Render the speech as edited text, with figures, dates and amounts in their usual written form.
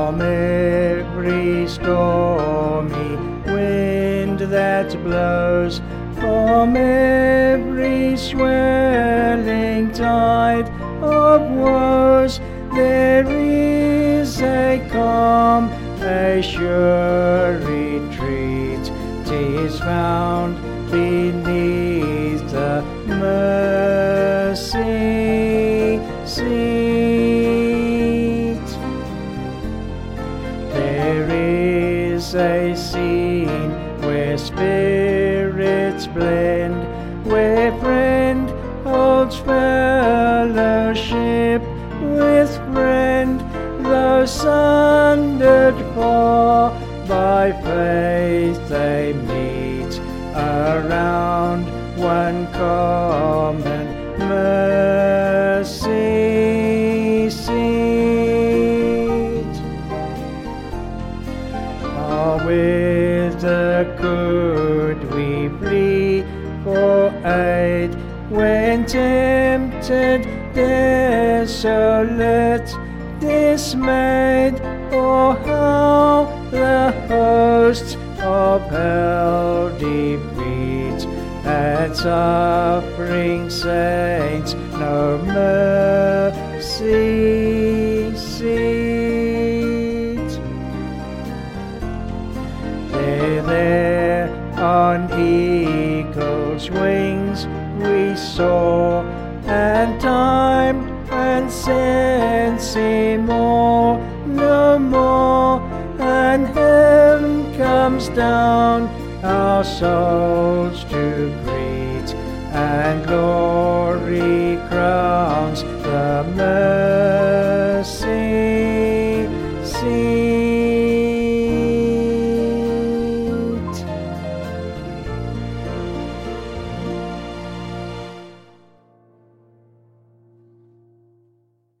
from every stormy wind that blows, from every swelling tide of woes, there is a calm, a sure retreat. 'Tis found beneath the mercy seat. There is a scene where spirits blend, where friend holds fellowship with friend, though sundered far by faith they meet around one common mercy seat. With the good we plead for aid when tempted, desolate, dismayed. Oh, how the hosts of hell defeat at suffering saints no mercy seat. There on eagle's wings we soar, and time and sense see more, no more, and heaven comes down our souls to greet, and glory crowns the mercy seat.